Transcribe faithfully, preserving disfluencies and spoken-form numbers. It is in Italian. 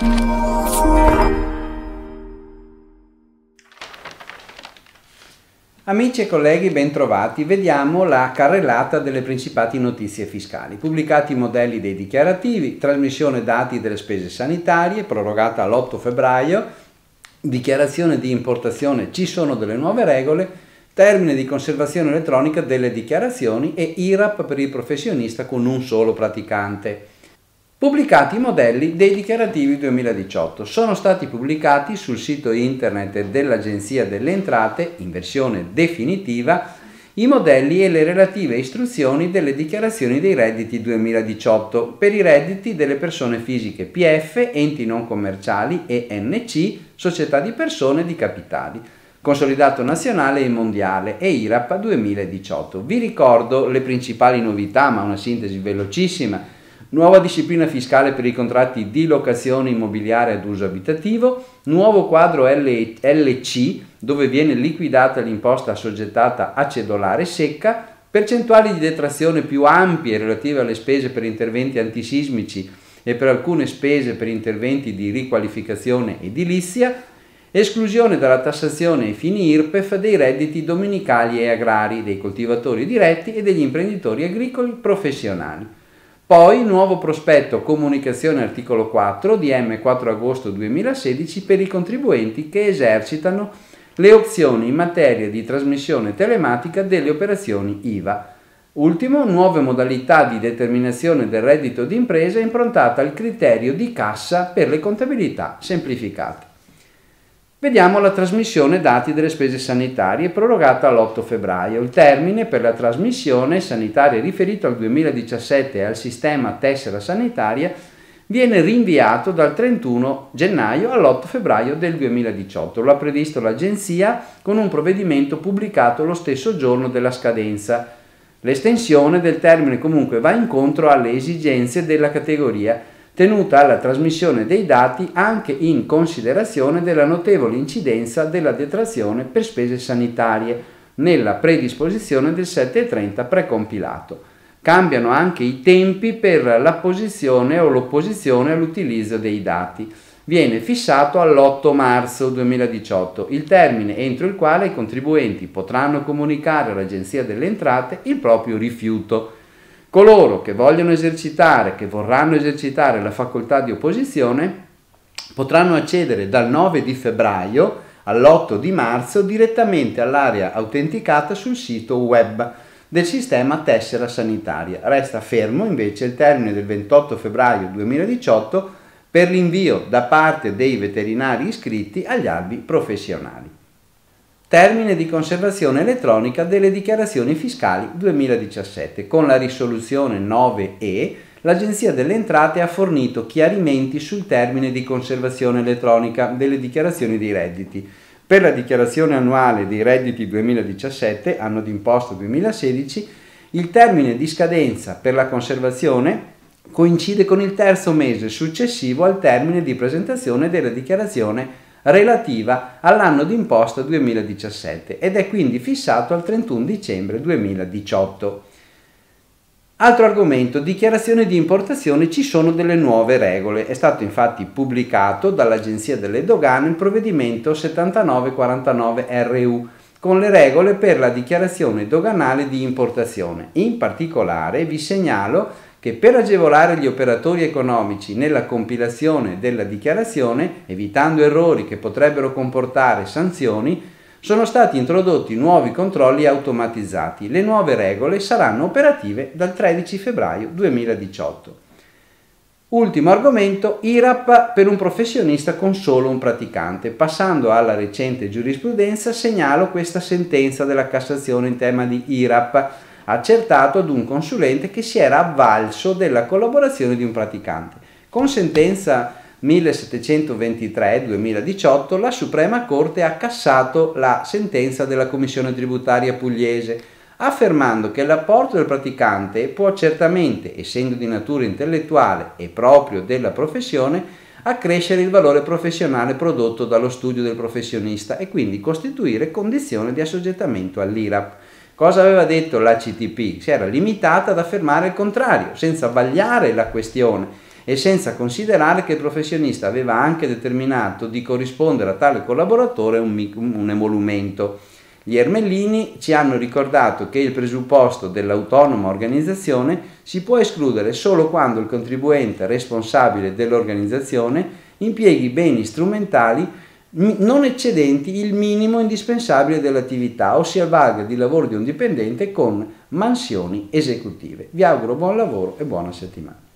Amici e colleghi, bentrovati. Vediamo la carrellata delle principali notizie fiscali. Pubblicati i modelli dei dichiarativi, trasmissione dati delle spese sanitarie, prorogata all'otto febbraio, dichiarazione di importazione, ci sono delle nuove regole, termine di conservazione elettronica delle dichiarazioni e I R A P per il professionista con un solo praticante. Pubblicati i modelli dei dichiarativi duemiladiciotto. Sono stati pubblicati sul sito internet dell'Agenzia delle Entrate, in versione definitiva, i modelli e le relative istruzioni delle dichiarazioni dei redditi duemiladiciotto per i redditi delle persone fisiche P F, enti non commerciali e N C, società di persone di capitali, consolidato nazionale e mondiale e I R A P duemiladiciotto. Vi ricordo le principali novità, ma una sintesi velocissima. Nuova disciplina fiscale per i contratti di locazione immobiliare ad uso abitativo, nuovo quadro L C dove viene liquidata l'imposta assoggettata a cedolare secca, percentuali di detrazione più ampie relative alle spese per interventi antisismici e per alcune spese per interventi di riqualificazione edilizia, esclusione dalla tassazione ai fini I R P E F dei redditi dominicali e agrari, dei coltivatori diretti e degli imprenditori agricoli professionali. Poi nuovo prospetto comunicazione articolo quattro D M quattro agosto duemilasedici per i contribuenti che esercitano le opzioni in materia di trasmissione telematica delle operazioni I V A. Ultimo, nuove modalità di determinazione del reddito d'impresa improntata al criterio di cassa per le contabilità semplificate. Vediamo la trasmissione dati delle spese sanitarie prorogata all'otto febbraio. Il termine per la trasmissione sanitaria riferito al duemiladiciassette e al sistema tessera sanitaria viene rinviato dal trentuno gennaio all'otto febbraio del duemiladiciotto. Lo ha previsto l'Agenzia con un provvedimento pubblicato lo stesso giorno della scadenza. L'estensione del termine comunque va incontro alle esigenze della categoria, tenuta alla trasmissione dei dati anche in considerazione della notevole incidenza della detrazione per spese sanitarie nella predisposizione del settecentotrenta precompilato. Cambiano anche i tempi per l'apposizione o l'opposizione all'utilizzo dei dati. Viene fissato all'otto marzo duemiladiciotto, il termine entro il quale i contribuenti potranno comunicare all'Agenzia delle Entrate il proprio rifiuto. Coloro che vogliono esercitare, che vorranno esercitare la facoltà di opposizione, potranno accedere dal nove di febbraio all'otto di marzo direttamente all'area autenticata sul sito web del sistema tessera sanitaria. Resta fermo invece il termine del ventotto febbraio duemiladiciotto per l'invio da parte dei veterinari iscritti agli albi professionali. Termine di conservazione elettronica delle dichiarazioni fiscali duemiladiciassette. Con la risoluzione nove E, l'Agenzia delle Entrate ha fornito chiarimenti sul termine di conservazione elettronica delle dichiarazioni dei redditi. Per la dichiarazione annuale dei redditi duemiladiciassette, anno d'imposta duemilasedici, il termine di scadenza per la conservazione coincide con il terzo mese successivo al termine di presentazione della dichiarazione relativa all'anno d'imposta duemiladiciassette ed è quindi fissato al trentuno dicembre duemiladiciotto. Altro argomento, dichiarazione di importazione, ci sono delle nuove regole. È stato infatti pubblicato dall'Agenzia delle Dogane il provvedimento settantanove quarantanove R U con le regole per la dichiarazione doganale di importazione. In particolare vi segnalo che per agevolare gli operatori economici nella compilazione della dichiarazione, evitando errori che potrebbero comportare sanzioni, sono stati introdotti nuovi controlli automatizzati. Le nuove regole saranno operative dal tredici febbraio duemiladiciotto. Ultimo argomento, I R A P per un professionista con solo un praticante. Passando alla recente giurisprudenza, segnalo questa sentenza della Cassazione in tema di I R A P, accertato ad un consulente che si era avvalso della collaborazione di un praticante. Con sentenza millesettecentoventitré duemiladiciotto la Suprema Corte ha cassato la sentenza della Commissione tributaria pugliese, affermando che l'apporto del praticante può certamente, essendo di natura intellettuale e proprio della professione, accrescere il valore professionale prodotto dallo studio del professionista e quindi costituire condizione di assoggettamento all'I R A P. Cosa aveva detto l'A C T P? Si era limitata ad affermare il contrario, senza vagliare la questione, e senza considerare che il professionista aveva anche determinato di corrispondere a tale collaboratore un, un emolumento. Gli Ermellini ci hanno ricordato che il presupposto dell'autonoma organizzazione si può escludere solo quando il contribuente responsabile dell'organizzazione impieghi beni strumentali non eccedenti il minimo indispensabile dell'attività o si avvalga di lavoro di un dipendente con mansioni esecutive. Vi auguro buon lavoro e buona settimana.